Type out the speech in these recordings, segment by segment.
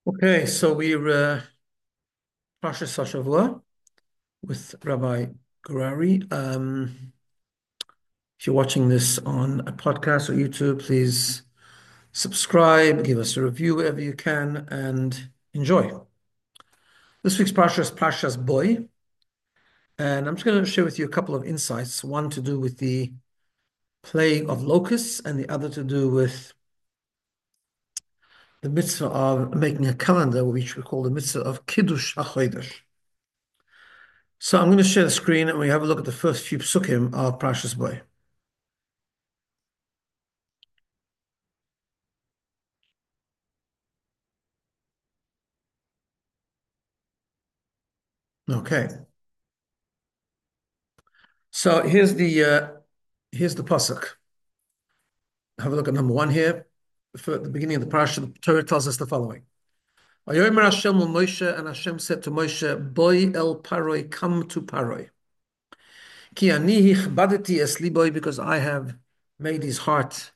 Okay, so we're Parshas Hashavua with Rabbi Gurari. If you're watching this on a podcast or YouTube, please subscribe, give us a review wherever you can, and enjoy. This week's Parsha is Parshas Boy, and I'm just going to share with you a couple of insights. One to do with the plague of locusts, and the other to do with the mitzvah of making a calendar, which we call the mitzvah of Kiddush HaChodesh. So I'm going to share the screen, and we have a look at the first few psukim of Parshas Boy. Okay. So here's the pasuk. Have a look at number one here. For the beginning of the parasha, the Torah tells us the following. Vayomer Hashem to Moshe, and Hashem said to Moshe, Boy el Paroi, come to Paroi. Ki ani hichbadeti es liboy, because I have made his heart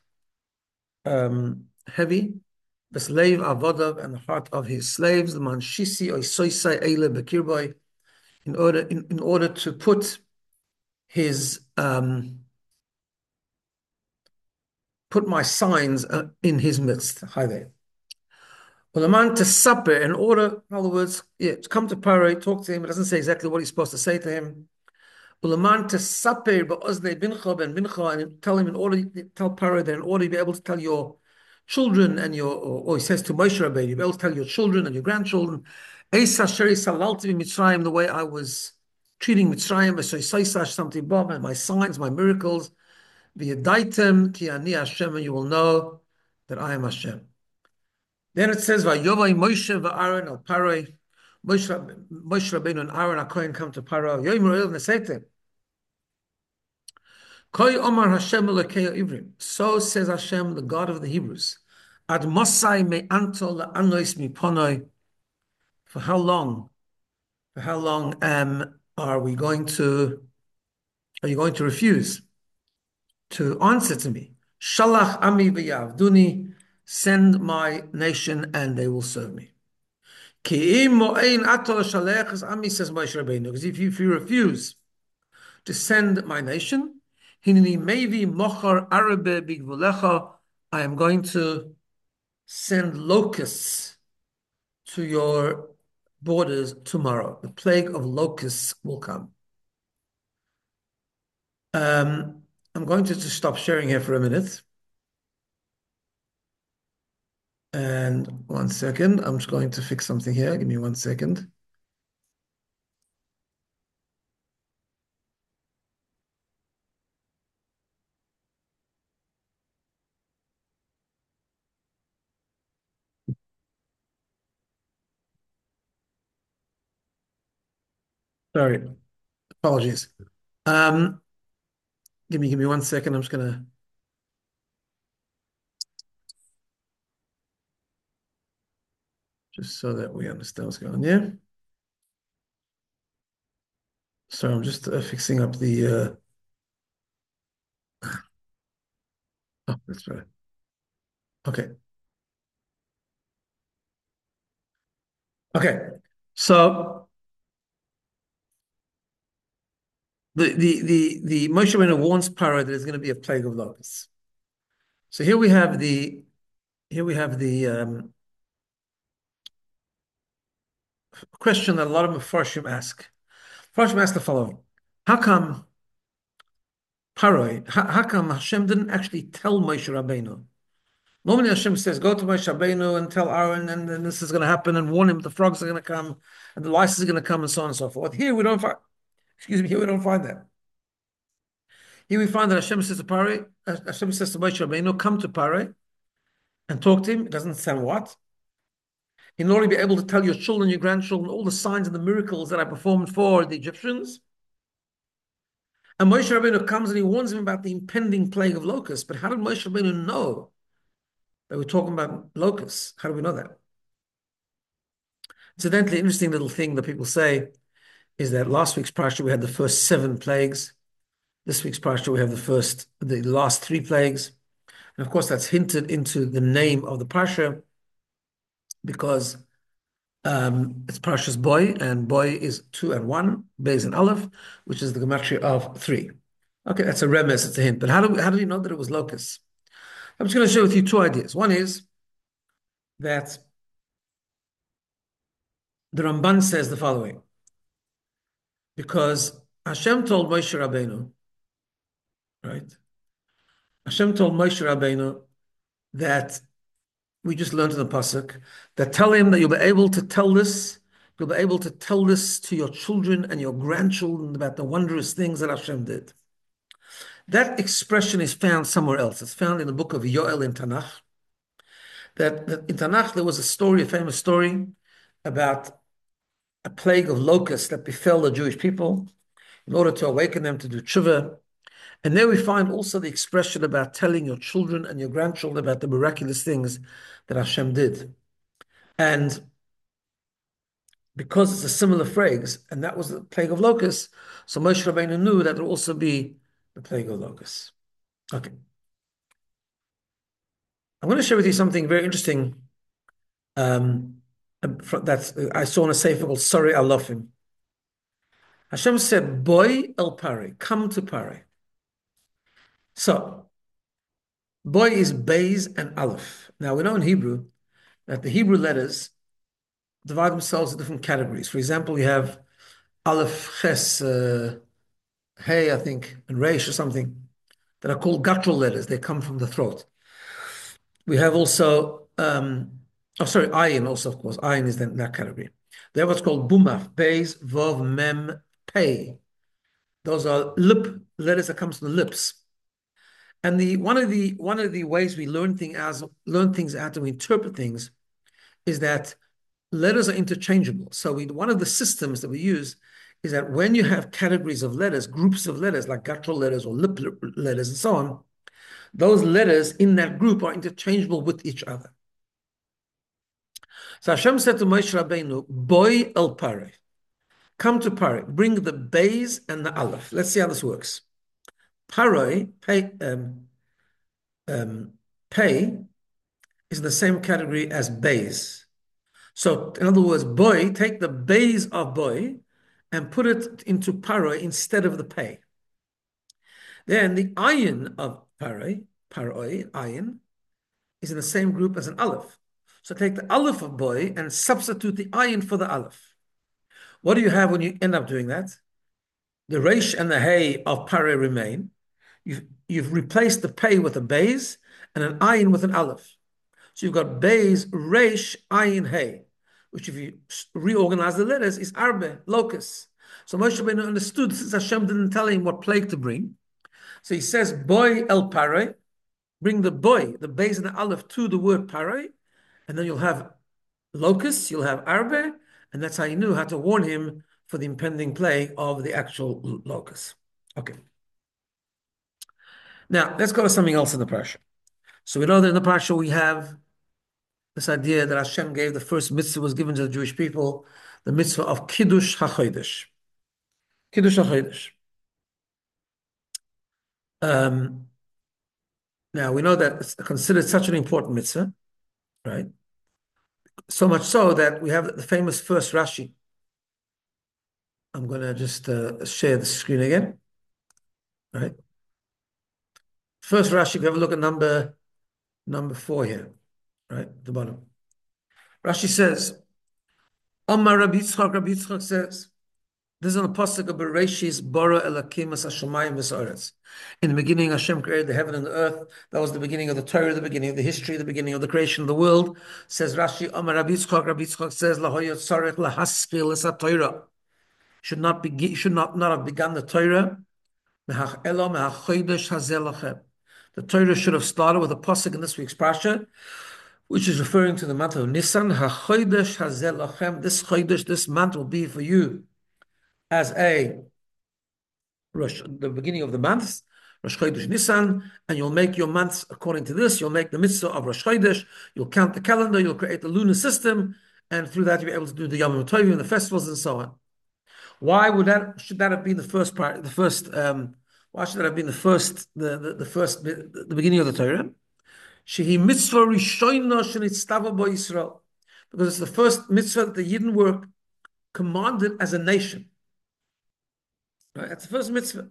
heavy. The slave avodav, and the heart of his slaves, the man shisi oisoisai eile bekirboy, in order to put his put my signs in his midst. Hi there. Well, the man to supper, in other words, to come to Paro, talk to him. It doesn't say exactly what he's supposed to say to him. Well, the man to supper, but bincha and bincha, and tell him tell Paro that in order to be able to tell your children and or he says to Moshe Rabbeinu, you'll be able to tell your children and your grandchildren, Eisa sheri salalti Mitzrayim, the way I was treating Mitzrayim, something bomb, and my signs, my miracles, v'yadaitem ki ani Hashem, and you will know that I am Hashem. Then it says, "Vayovai Moshe va'Aaron al Paroi." Moshe Rabbeinu and Aaron HaKohen come to Paro. Yomer El Nesete. Koi Omar Hashem Elokei Ivrim. So says Hashem, the God of the Hebrews. Ad Mosai me Anto la'anois mi ponoi. For how long? For how long are you going to refuse to answer to me? Shalach ami v'yavduni. Send my nation and they will serve me. Because if you refuse to send my nation, I am going to send locusts to your borders tomorrow. The plague of locusts will come. I'm going to just stop sharing here for a minute. And 1 second, I'm just going to fix something here. Give me 1 second. Sorry, apologies. Give me 1 second. I'm just gonna. Just so that we understand what's going on here. So I'm just fixing up the. Oh, that's right. Okay. Okay. So the Moshe Rabbeinu warns Paro that there's going to be a plague of locusts. So here we have the question that a lot of Mefarshim ask. Mefarshim ask the following: How come Paro? How come Hashem didn't actually tell Moshe Rabbeinu? Normally Hashem says, go to Moshe Rabbeinu and tell Aaron, and then this is going to happen, and warn him the frogs are going to come, and the lice is going to come, and so on and so forth. Here we don't find, here we don't find that. Here we find that Hashem says to Pare, Hashem says to Moshe Rabbeinu, come to Pare and talk to him. It doesn't say what. In order to be able to tell your children, your grandchildren, all the signs and the miracles that I performed for the Egyptians. And Moshe Rabbeinu comes and he warns him about the impending plague of locusts. But how did Moshe Rabbeinu know that we're talking about locusts? How do we know that? Incidentally, interesting little thing that people say is that last week's parsha we had the first 7 plagues. This week's parsha we have the last 3 plagues. And of course, that's hinted into the name of the parsha because It's Parshas Boy, and Boy is 2 and 1, Beis and Aleph, which is the gematria of 3. Okay, that's a remes, it's a hint. But how do you know that it was locust? I'm just going to share with you two ideas. One is that the Ramban says the following, because Hashem told Moshe Rabbeinu, right? Hashem told Moshe Rabbeinu that we just learned in the pasuk that tell him that you'll be able to tell this, you'll be able to tell this to your children and your grandchildren about the wondrous things that Hashem did. That expression is found somewhere else. It's found in the book of Yoel in Tanakh. That in Tanakh there was a story, a famous story about a plague of locusts that befell the Jewish people in order to awaken them to do tshuva. And there we find also the expression about telling your children and your grandchildren about the miraculous things that Hashem did. And because it's a similar phrase, and that was the plague of locusts, so Moshe Rabbeinu knew that there will also be the plague of locusts. Okay. I'm going to share with you something very interesting that I saw in a sefer called Sorry Alofim. Hashem said, Boy el Pare, come to Pare. So, boy is Beis and Aleph. Now, we know in Hebrew that the Hebrew letters divide themselves into different categories. For example, we have Aleph, Ches, Hey, I think, and Reish or something that are called guttural letters. They come from the throat. We have also, Ayin also, of course. Ayin is in that category. They have what's called Bumaf, Beis, Vov, Mem, Pei. Those are lip letters that comes from the lips. And one of the ways we learn things out and we interpret things is that letters are interchangeable. So one of the systems that we use is that when you have categories of letters, groups of letters like guttural letters or lip letters and so on, those letters in that group are interchangeable with each other. So Hashem said to Moshe Rabbeinu, Boy el Pare, come to Pare, bring the Beis and the Aleph. Let's see how this works. Pare, pay is in the same category as Beis. So in other words, Boy, take the Beis of Boy and put it into Pare instead of the pay. Then the ayin of Paroi, ayin, is in the same group as an aleph. So take the aleph of boy and substitute the ayin for the aleph. What do you have when you end up doing that? The reish and the hey of Paroi remain. You've replaced the pay with a beis and an ayin with an aleph. So you've got beis, reish, ayin, hey, which if you reorganize the letters is arbe, locus. So Moshe Rabbeinu understood since Hashem didn't tell him what plague to bring. So he says, boy el Pare, bring the boy, the Beis and the Aleph to the word Pare, and then you'll have locusts, you'll have arbe, and that's how he knew how to warn him for the impending plague of the actual locusts. Okay. Now, let's go to something else in the parasha. So we know that in the parasha we have this idea that Hashem gave the first mitzvah was given to the Jewish people, the mitzvah of Kiddush HaChodesh. Kiddush HaChodesh. Now, we know that it's considered such an important mitzvah, right? So much so that we have the famous first Rashi. I'm going to just share the screen again, right? First Rashi, if you have a look at number 4 here, right, at the bottom. Rashi says, Omar Rabbi Yitzchak says, this is on the pasuk of Bereshis bara Elakim as Hashemayim v'sa'aretz. In the beginning, Hashem created the heaven and the earth. That was the beginning of the Torah, the beginning of the history, the beginning of the creation of the world. Says Rashi, Amar Rabbi Yitzchak says, Lahoyot tzarech lahaskil es haTorah. Should not have begun the Torah. The Torah should have started with a pasuk in this week's parasha, which is referring to the month of Nisan. This chodesh, this month will be for you as the beginning of the months, Rosh Chodesh Nisan, and you'll make your months according to this. You'll make the mitzvah of Rosh Chodesh. You'll count the calendar. You'll create the lunar system, and through that you'll be able to do the Yom Tovim and the festivals and so on. Why should that have been the first part? Why should that have been the beginning of the Torah? Shehi mitzvah rishona shenitztava bo Yisrael. because it's the first mitzvah that the Yidden were commanded as a nation. Right? That's the first mitzvah.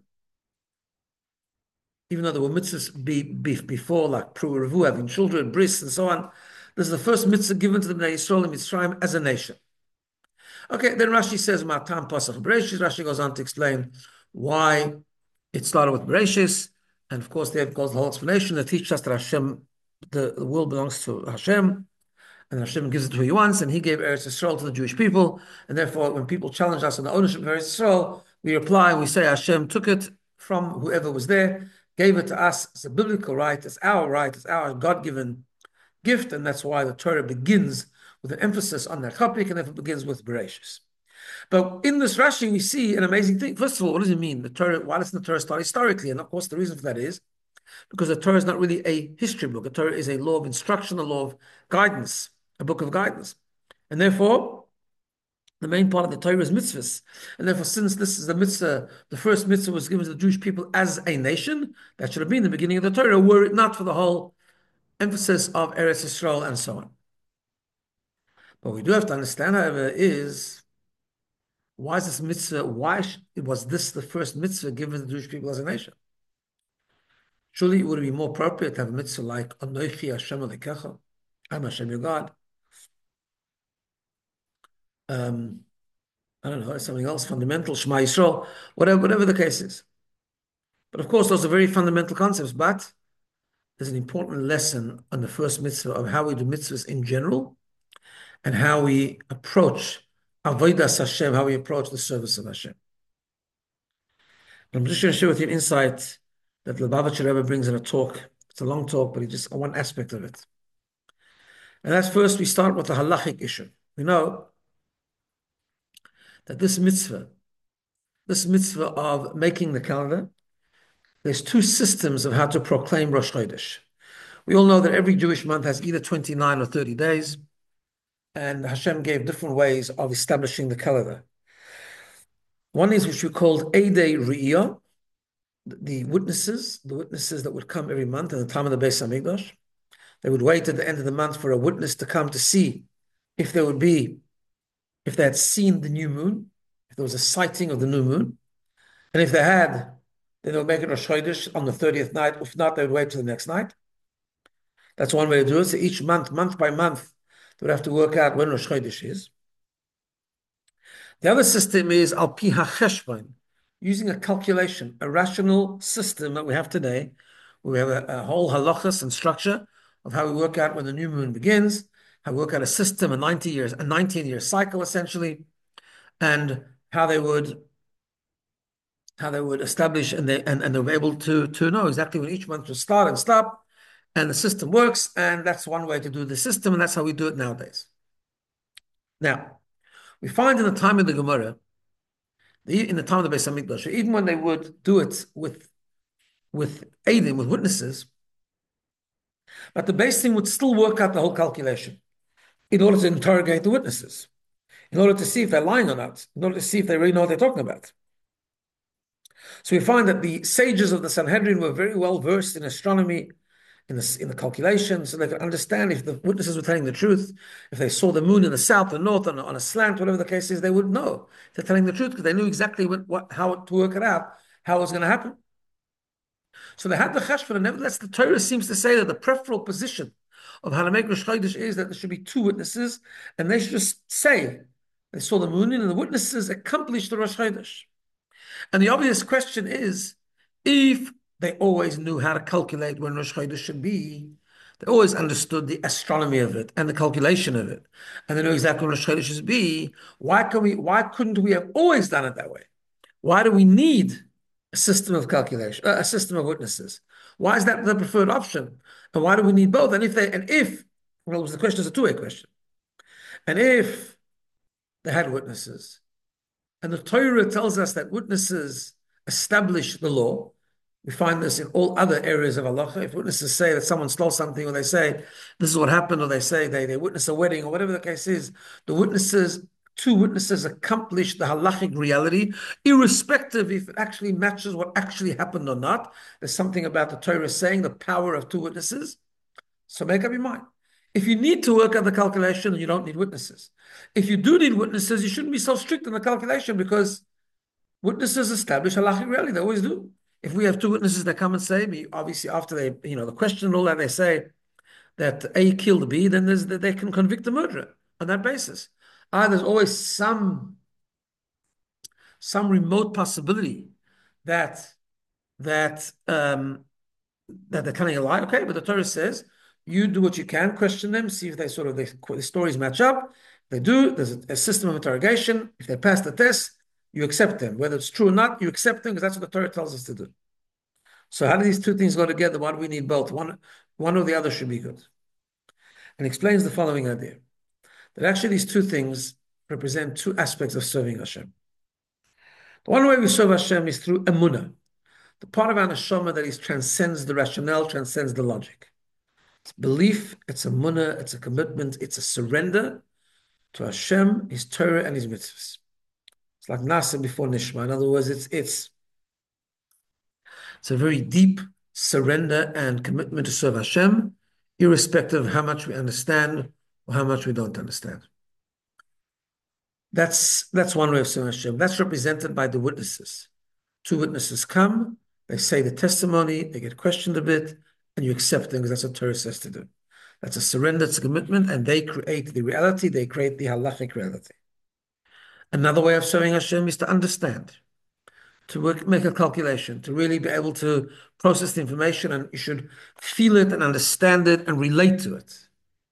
Even though there were mitzvahs before, like Pru Revu, having children, bris, and so on. This is the first mitzvah given to the Bnei Yisrael in Mitzrayim as a nation. Okay, then Rashi says, Matam Pasach Bereshis. Rashi goes on to explain why it started with Bereshis. And of course, there goes the whole explanation that teaches us that Hashem, the world belongs to Hashem, and Hashem gives it to who He wants, and He gave Eretz Yisrael to the Jewish people. And therefore, when people challenge us on the ownership of Eretz Yisrael, we reply and we say Hashem took it from whoever was there, gave it to us. It's a biblical right, it's our God-given gift, and that's why the Torah begins with an emphasis on that topic, and therefore begins with Bereshis. But in this Rashi, we see an amazing thing. First of all, what does it mean? The Torah, why doesn't the Torah start historically? And of course, the reason for that is because the Torah is not really a history book. The Torah is a law of instruction, a law of guidance, a book of guidance. And therefore, the main part of the Torah is mitzvahs. And therefore, since this is the mitzvah, the first mitzvah was given to the Jewish people as a nation, that should have been the beginning of the Torah, were it not for the whole emphasis of Eretz Yisrael and so on. But we do have to understand, however, is why is this mitzvah, was this the first mitzvah given to the Jewish people as a nation? Surely it would be more appropriate to have a mitzvah like Anochi Hashem Elokecha, I'm Hashem your God. I don't know, something else fundamental, Shema Yisrael, whatever the case is. But of course, those are very fundamental concepts, but there's an important lesson on the first mitzvah of how we do mitzvahs in general and how we approach Avodas Hashem, how we approach the service of Hashem. I'm just going to share with you an insight that Lubavitcher Rebbe brings in a talk. It's a long talk, but it's just one aspect of it. And that's first, we start with the halachic issue. We know that this mitzvah of making the calendar, there's two systems of how to proclaim Rosh Chodesh. We all know that every Jewish month has either 29 or 30 days, and Hashem gave different ways of establishing the calendar. One is which we called Eidei Re'iyah, the witnesses that would come every month in the time of the Beis Hamikdash. They would wait at the end of the month for a witness to come to see if they had seen the new moon, if there was a sighting of the new moon. And if they had, then they would make it Rosh Chodesh on the 30th night. If not, they would wait till the next night. That's one way to do it. So each month by month, they would have to work out when Rosh Chodesh is. The other system is Al Pi HaCheshbon, using a calculation, a rational system that we have today. We have a whole halachas and structure of how we work out when the new moon begins, how we work out a system, a 19-year cycle essentially, and how they would establish and they were able to know exactly when each month will start and stop, and the system works, and that's one way to do the system, and that's how we do it nowadays. Now, we find in the time of the Gemara, in the time of the Beis Hamikdash, even when they would do it with Eidim, with witnesses, but the base thing would still work out the whole calculation in order to interrogate the witnesses, in order to see if they're lying or not, in order to see if they really know what they're talking about. So we find that the sages of the Sanhedrin were very well versed in astronomy, in the calculation, so they could understand if the witnesses were telling the truth. If they saw the moon in the south or north on a slant, whatever the case is, they would know if they're telling the truth because they knew exactly how to work it out, how it was going to happen. So they had the cheshbon, and nevertheless, the Torah seems to say that the preferable position of how to make Rosh Chodesh is that there should be two witnesses, and they should just say they saw the moon, and the witnesses accomplished the Rosh Chodesh. And the obvious question is, if they always knew how to calculate when Rosh Chodesh should be, they always understood the astronomy of it and the calculation of it, and they know exactly when Rosh Chodesh should be, why couldn't we have always done it that way? Why do we need a system of calculation, a system of witnesses? Why is that the preferred option? And why do we need both? Well, the question is a two-way question. And if they had witnesses, and the Torah tells us that witnesses establish the law. We find this in all other areas of halacha. If witnesses say that someone stole something, or they say this is what happened, or they say they witness a wedding, or whatever the case is, two witnesses accomplish the halachic reality, irrespective if it actually matches what actually happened or not. There's something about the Torah saying the power of two witnesses. So make up your mind. If you need to work out the calculation, you don't need witnesses. If you do need witnesses, you shouldn't be so strict in the calculation because witnesses establish halachic reality. They always do. If we have two witnesses that come and say, obviously after the question and all that, they say that A killed B, then they can convict the murderer on that basis. There's always some remote possibility that that that they're telling a lie. Okay, but the Torah says you do what you can, question them, see if the stories match up. If they do, there's a system of interrogation. If they pass the test, you accept them. Whether it's true or not, you accept them because that's what the Torah tells us to do. So how do these two things go together? Why do we need both? One or the other should be good. And explains the following idea. That actually these two things represent two aspects of serving Hashem. The one way we serve Hashem is through emunah, the part of our neshama that is transcends the rationale, transcends the logic. It's belief, it's emunah, it's a commitment, it's a surrender to Hashem, His Torah, and His mitzvahs. It's like Nasa before Nishma. In other words, it's a very deep surrender and commitment to serve Hashem, irrespective of how much we understand or how much we don't understand. That's one way of serving Hashem. That's represented by the witnesses. Two witnesses come, they say the testimony, they get questioned a bit, and you accept them because that's what Torah says to do. That's a surrender, it's a commitment, and they create the reality, they create the halachic reality. Another way of serving Hashem is to understand, to make a calculation, to really be able to process the information, and you should feel it and understand it and relate to it.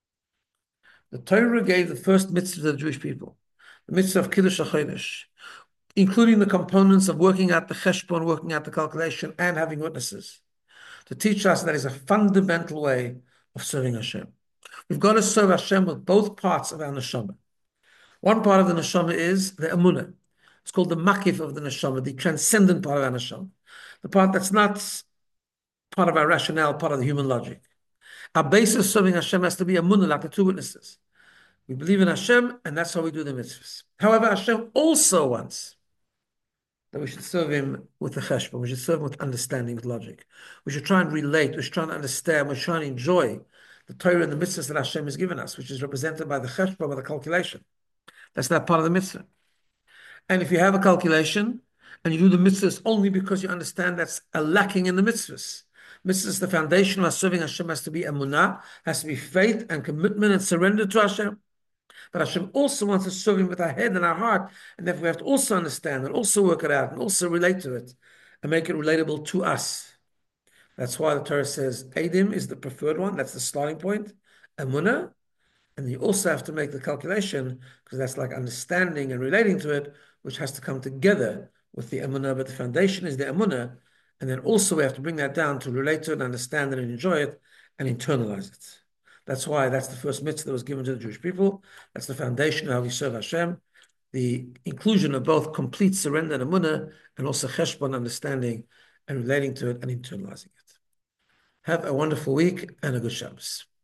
The Torah gave the first mitzvah to the Jewish people, the mitzvah of Kiddush HaChodesh, including the components of working out the cheshbon, working out the calculation, and having witnesses, to teach us that is a fundamental way of serving Hashem. We've got to serve Hashem with both parts of our neshama. One part of the neshama is the emunah. It's called the makif of the neshama, the transcendent part of our neshama, the part that's not part of our rationale, part of the human logic. Our basis of serving Hashem has to be emunah, like the two witnesses. We believe in Hashem, and that's how we do the mitzvahs. However, Hashem also wants that we should serve Him with the cheshbon. We should serve Him with understanding, with logic. We should try and relate. We should try and understand. We should try and enjoy the Torah and the mitzvahs that Hashem has given us, which is represented by the cheshbon, by the calculation. That's not part of the mitzvah. And if you have a calculation and you do the mitzvahs only because you understand that's a lacking in the mitzvahs. Mitzvahs, the foundation of serving Hashem has to be emunah, has to be faith and commitment and surrender to Hashem. But Hashem also wants to serve Him with our head and our heart, and therefore we have to also understand and also work it out and also relate to it and make it relatable to us. That's why the Torah says Eidim is the preferred one. That's the starting point. Emunah. And you also have to make the calculation because that's like understanding and relating to it, which has to come together with the emunah. But the foundation is the emunah. And then also we have to bring that down to relate to it, understand it, and enjoy it, and internalize it. That's why that's the first mitzvah that was given to the Jewish people. That's the foundation of how we serve Hashem. The inclusion of both complete surrender and emunah, and also cheshbon, understanding and relating to it and internalizing it. Have a wonderful week and a good Shabbos.